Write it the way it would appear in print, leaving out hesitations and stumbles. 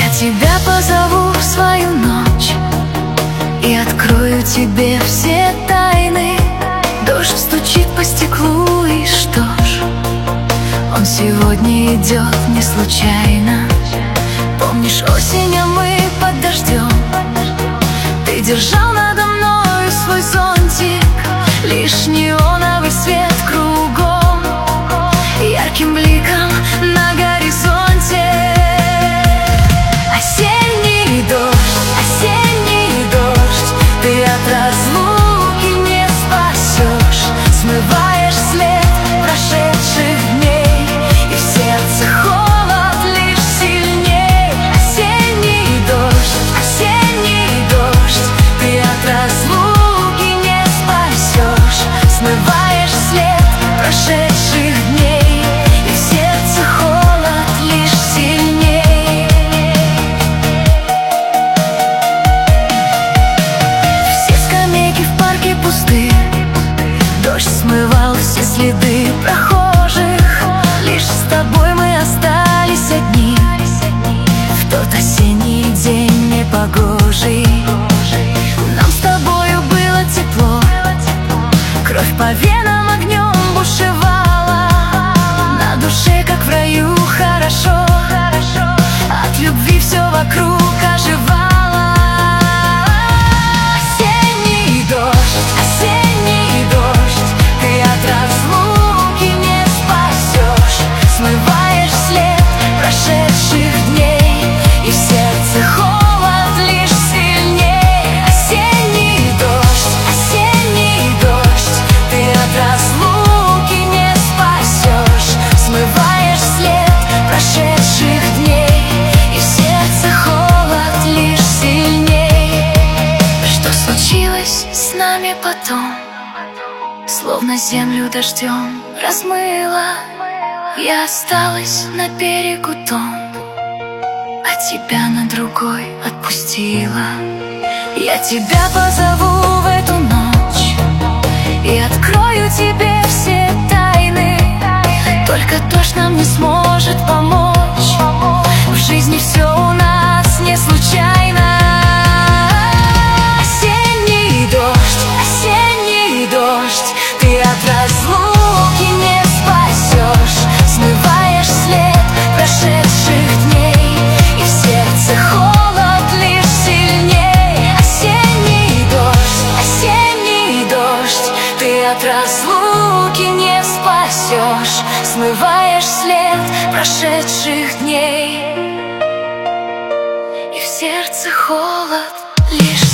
Я тебя позову в свою ночь и открою тебе все тайны. Дождь стучит по стеклу, и что ж, он сегодня идет не случайно. Помнишь осень, а мы под дождем? Ты держал надо мною свой зонтик, лишь неоновый свет кругом, ярким бликом на горизонте. Осенний дождь, ты от разлуки не спасешь. Смываешь след прошедших дней, и в сердце холод лишь сильней. Осенний дождь, ты от разлуки не спасешь. Смываешь след прошедших дней, и в сердце холод лишь сильней. Все скамейки в парке пусты, дождь смывал все следы прохожих. Лишь с тобой мы остались одни в тот осенний день непогожий. Нам с тобою было тепло, кровь по венам огнем бушевала. На душе, как в раю, хорошо, от любви все вокруг оживало. Осенний дождь, ты от разлуки не спасешь. Смываешь след прошедших дней, и в сердце холод лишь сильней. Осенний дождь, ты от разлуки не спасешь. Смываешь след прошедших дней, и в сердце холод лишь сильней. Что случилось с нами потом? Словно землю дождем размыло. Я осталась на берегу том, а тебя на другой отпустила. Я тебя позову в эту ночь и открою тебе все тайны. Только дождь нам не сможет помочь, в жизни все у нас не случайно. Осенний дождь, ты от разлуки не спасешь. Смываешь след прошедших дней, и в сердце холод лишь сильней. Осенний дождь, ты от разлуки не спасешь. Смываешь след прошедших дней, и в сердце холод лишь